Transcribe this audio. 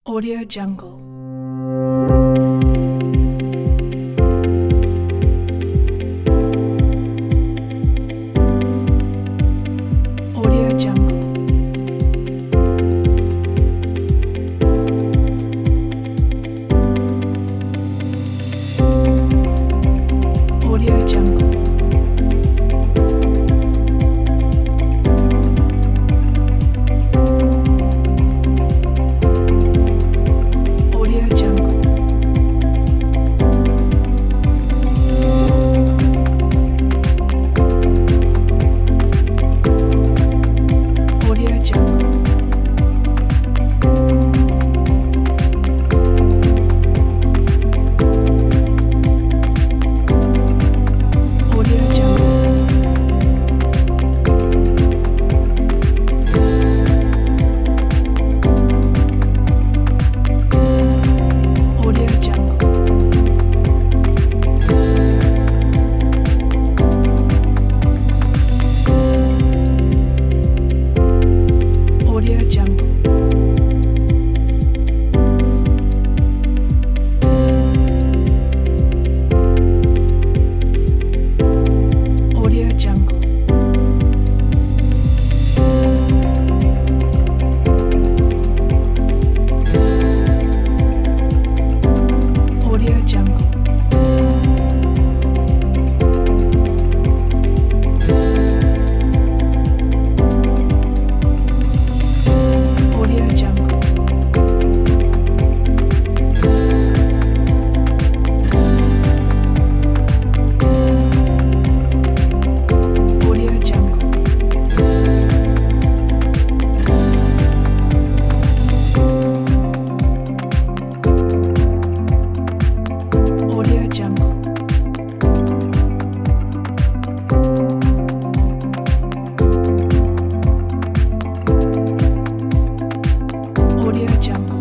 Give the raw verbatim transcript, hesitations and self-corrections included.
Audio Jungle. Audio Jungle. Audio Jungle. Audio Jungle. Audio Jungle. Audio Jungle. Audio Jungle. Audio Jungle. Audio Jungle. Audio Jungle. Audio Jungle. Audio Jungle. Audio Jungle. Audio Jungle.